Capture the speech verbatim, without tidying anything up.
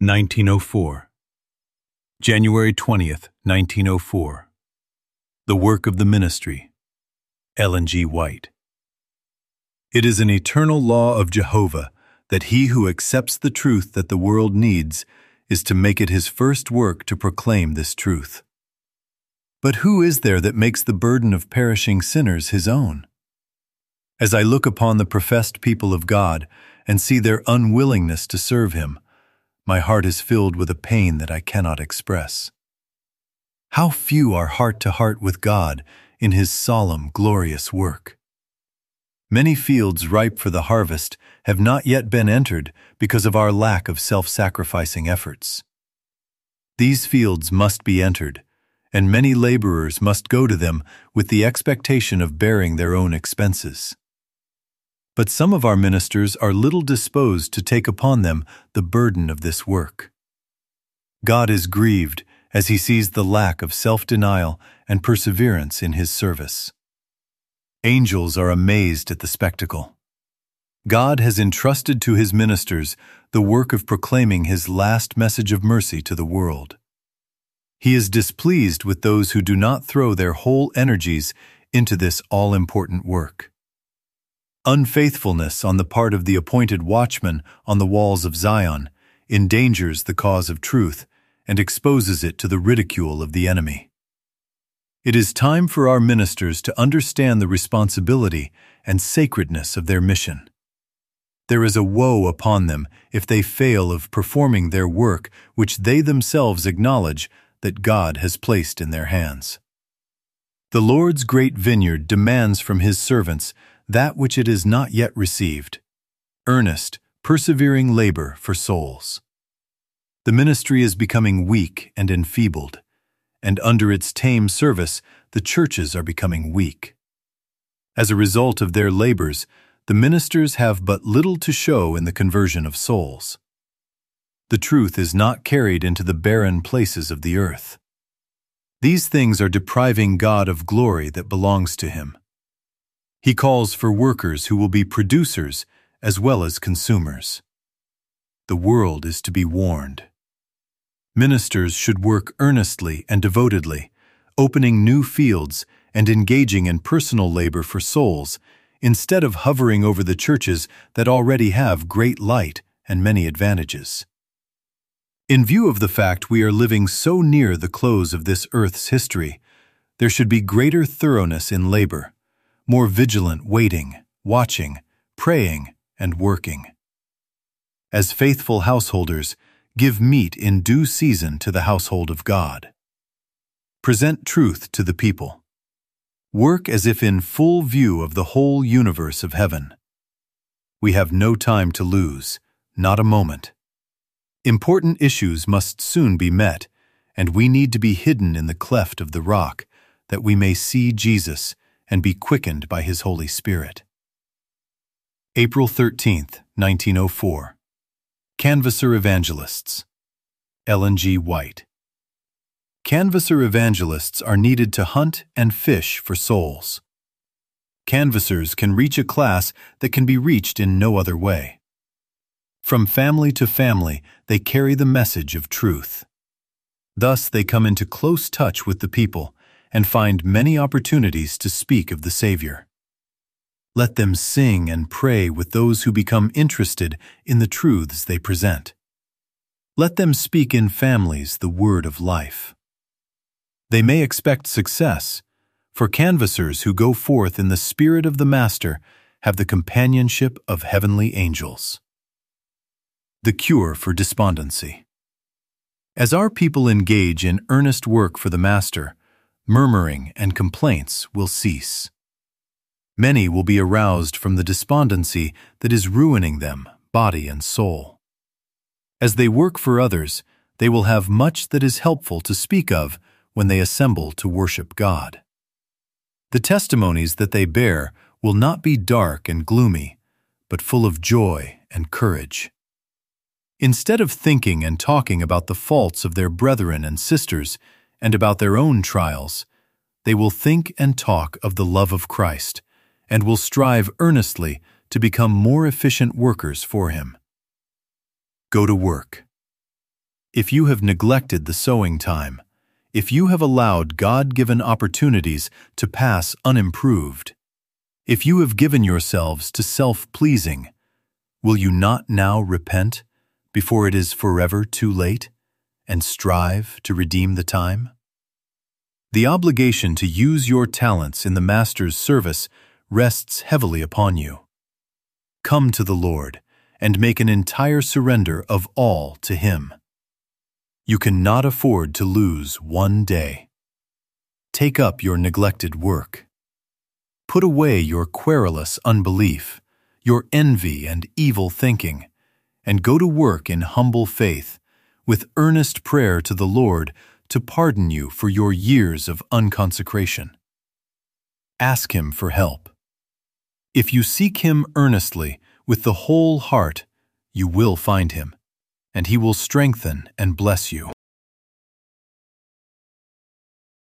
nineteen oh four. January twentieth, nineteen oh four. The Work of the Ministry. Ellen G. White. It is an eternal law of Jehovah that he who accepts the truth that the world needs is to make it his first work to proclaim this truth. But who is there that makes the burden of perishing sinners his own? As I look upon the professed people of God and see their unwillingness to serve him, my heart is filled with a pain that I cannot express. How few are heart to heart with God in his solemn, glorious work. Many fields ripe for the harvest have not yet been entered because of our lack of self-sacrificing efforts. These fields must be entered, and many laborers must go to them with the expectation of bearing their own expenses. But some of our ministers are little disposed to take upon them the burden of this work. God is grieved as he sees the lack of self-denial and perseverance in his service. Angels are amazed at the spectacle. God has entrusted to his ministers the work of proclaiming his last message of mercy to the world. He is displeased with those who do not throw their whole energies into this all-important work. Unfaithfulness on the part of the appointed watchman on the walls of Zion endangers the cause of truth and exposes it to the ridicule of the enemy. It is time for our ministers to understand the responsibility and sacredness of their mission. There is a woe upon them if they fail of performing their work which they themselves acknowledge that God has placed in their hands. The Lord's great vineyard demands from his servants that which it has not yet received, earnest, persevering labor for souls. The ministry is becoming weak and enfeebled, and under its tame service, the churches are becoming weak. As a result of their labors, the ministers have but little to show in the conversion of souls. The truth is not carried into the barren places of the earth. These things are depriving God of glory that belongs to him. He calls for workers who will be producers as well as consumers. The world is to be warned. Ministers should work earnestly and devotedly, opening new fields and engaging in personal labor for souls, instead of hovering over the churches that already have great light and many advantages. In view of the fact we are living so near the close of this earth's history, there should be greater thoroughness in labor, more vigilant waiting, watching, praying, and working. As faithful householders, give meat in due season to the household of God. Present truth to the people. Work as if in full view of the whole universe of heaven. We have no time to lose, not a moment. Important issues must soon be met, and we need to be hidden in the cleft of the rock, that we may see Jesus and be quickened by his Holy Spirit. April thirteenth, nineteen oh four. Canvasser Evangelists. Ellen G. White. Canvasser evangelists are needed to hunt and fish for souls. Canvassers can reach a class that can be reached in no other way. From family to family, they carry the message of truth. Thus, they come into close touch with the people and find many opportunities to speak of the Savior. Let them sing and pray with those who become interested in the truths they present. Let them speak in families the word of life. They may expect success, for canvassers who go forth in the spirit of the Master have the companionship of heavenly angels. The cure for despondency. As our people engage in earnest work for the Master, murmuring and complaints will cease. Many will be aroused from the despondency that is ruining them, body and soul. As they work for others, they will have much that is helpful to speak of when they assemble to worship God. The testimonies that they bear will not be dark and gloomy, but full of joy and courage. Instead of thinking and talking about the faults of their brethren and sisters and about their own trials, they will think and talk of the love of Christ and will strive earnestly to become more efficient workers for him. Go to work. If you have neglected the sowing time, if you have allowed God-given opportunities to pass unimproved, if you have given yourselves to self-pleasing, will you not now repent before it is forever too late and strive to redeem the time? The obligation to use your talents in the Master's service rests heavily upon you. Come to the Lord and make an entire surrender of all to Him. You cannot afford to lose one day. Take up your neglected work. Put away your querulous unbelief, your envy and evil thinking, and go to work in humble faith, with earnest prayer to the Lord to pardon you for your years of unconsecration. Ask Him for help. If you seek Him earnestly, with the whole heart, you will find Him, and He will strengthen and bless you.